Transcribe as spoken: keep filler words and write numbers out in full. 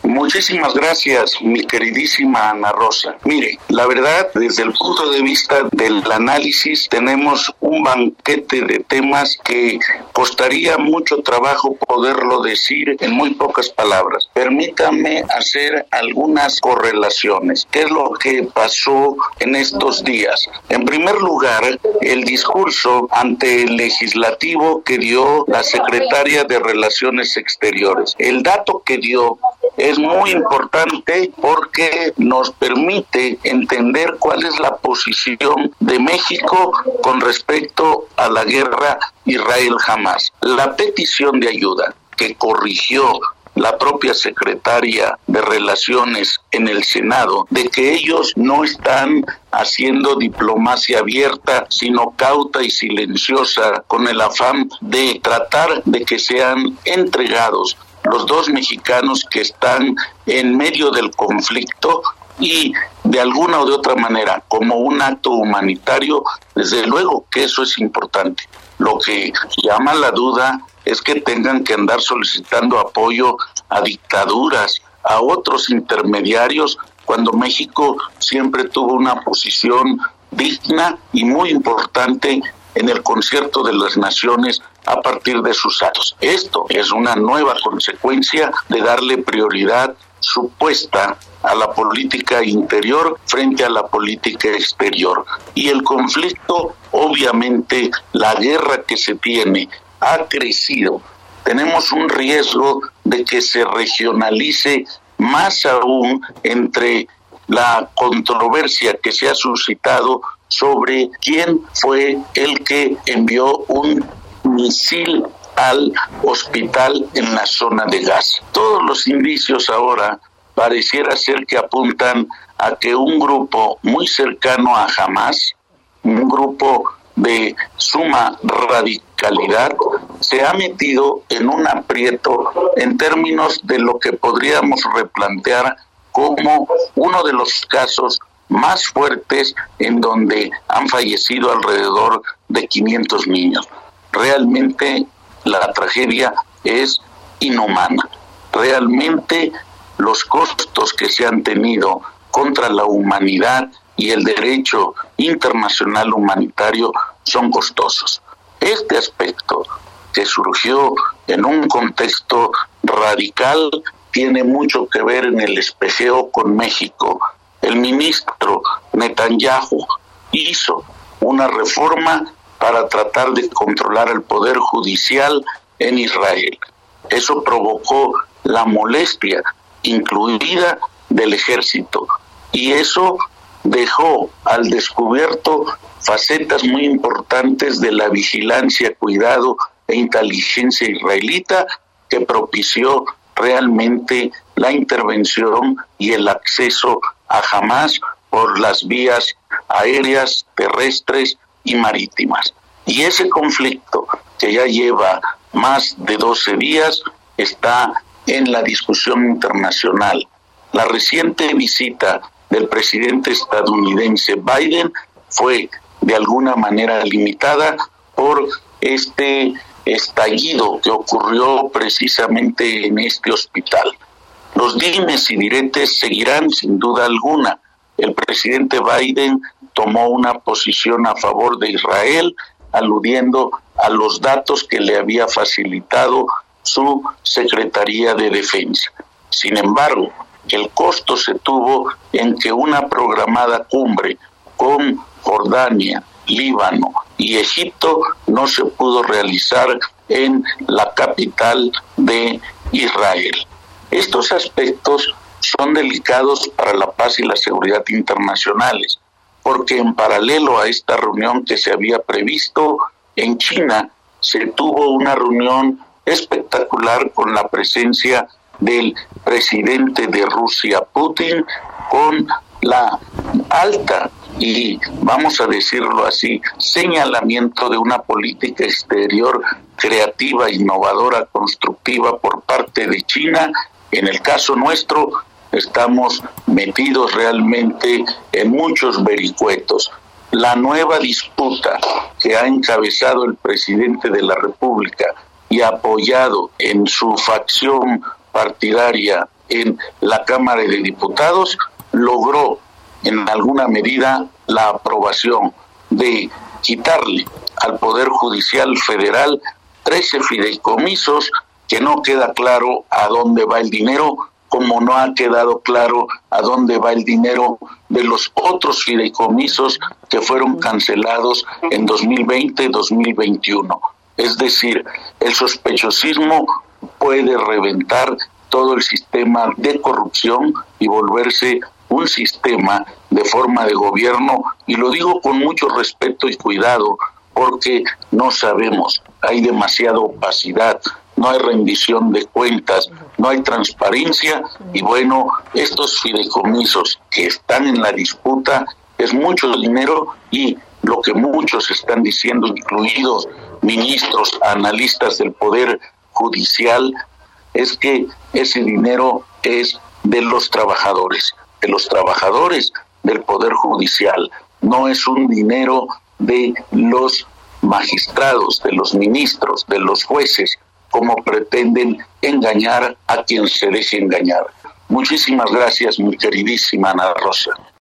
Muchísimas gracias, mi queridísima Ana Rosa. Mire, la verdad, desde el punto de vista del análisis, tenemos un banquete de temas que costaría mucho trabajo poderlo decir en muy pocas palabras. Permítanme hacer algunas correlaciones. ¿Qué es lo que pasó en estos días? En primer lugar, el discurso ante el legislativo que dio la secretaria de Relaciones Exteriores. El dato que dio es muy importante porque nos permite entender cuál es la posición de México con respecto a la guerra Israel-Hamás. La petición de ayuda que corrigió la propia secretaria de Relaciones en el Senado, de que ellos no están haciendo diplomacia abierta, sino cauta y silenciosa, con el afán de tratar de que sean entregados los dos mexicanos que están en medio del conflicto y de alguna o de otra manera, como un acto humanitario, desde luego que eso es importante. Lo que llama la duda es que tengan que andar solicitando apoyo a dictaduras, a otros intermediarios, cuando México siempre tuvo una posición digna y muy importante en el concierto de las naciones a partir de sus actos. Esto es una nueva consecuencia de darle prioridad supuesta a la política interior frente a la política exterior. Y el conflicto, obviamente, la guerra que se tiene, ha crecido. Tenemos un riesgo de que se regionalice más aún entre la controversia que se ha suscitado sobre quién fue el que envió un misil al hospital en la zona de Gaza. Todos los indicios ahora pareciera ser que apuntan a que un grupo muy cercano a Hamás, un grupo de suma radicalidad, se ha metido en un aprieto en términos de lo que podríamos replantear como uno de los casos más fuertes en donde han fallecido alrededor de quinientos niños. Realmente la tragedia es inhumana. Realmente los costos que se han tenido contra la humanidad y el derecho internacional humanitario son costosos. Este aspecto, que surgió en un contexto radical, tiene mucho que ver en el espejeo con México. El ministro Netanyahu hizo una reforma para tratar de controlar el poder judicial en Israel. Eso provocó la molestia, incluida del ejército, y eso dejó al descubierto facetas muy importantes de la vigilancia, cuidado e inteligencia israelita que propició realmente la intervención y el acceso a Hamás por las vías aéreas, terrestres y marítimas. Y ese conflicto, que ya lleva más de doce días, está en la discusión internacional. La reciente visita del presidente estadounidense Biden fue de alguna manera limitada por este estallido que ocurrió precisamente en este hospital. Los dimes y diretes seguirán sin duda alguna. El presidente Biden tomó una posición a favor de Israel, aludiendo a los datos que le había facilitado su Secretaría de Defensa. Sin embargo, el costo se tuvo en que una programada cumbre con Jordania, Líbano y Egipto no se pudo realizar en la capital de Israel. Estos aspectos son delicados para la paz y la seguridad internacionales, porque en paralelo a esta reunión que se había previsto en China, se tuvo una reunión espectacular con la presencia del presidente de Rusia, Putin, con la alta y, vamos a decirlo así, señalamiento de una política exterior creativa, innovadora, constructiva por parte de China. En el caso nuestro, estamos metidos realmente en muchos vericuetos. La nueva disputa que ha encabezado el presidente de la República y apoyado en su facción partidaria en la Cámara de Diputados, logró en alguna medida la aprobación de quitarle al Poder Judicial Federal trece fideicomisos, que no queda claro a dónde va el dinero, como no ha quedado claro a dónde va el dinero de los otros fideicomisos que fueron cancelados en dos mil veinte y dos mil veintiuno. Es decir, el sospechosismo puede reventar todo el sistema de corrupción y volverse un sistema de forma de gobierno, y lo digo con mucho respeto y cuidado, porque no sabemos, hay demasiada opacidad, no hay rendición de cuentas, no hay transparencia, y bueno, estos fideicomisos que están en la disputa es mucho dinero, y lo que muchos están diciendo, incluidos ministros, analistas del Poder Judicial, es que ese dinero es de los trabajadores, de los trabajadores del Poder Judicial, no es un dinero de los magistrados, de los ministros, de los jueces, como pretenden engañar a quien se deje engañar. Muchísimas gracias, mi queridísima Ana Rosa.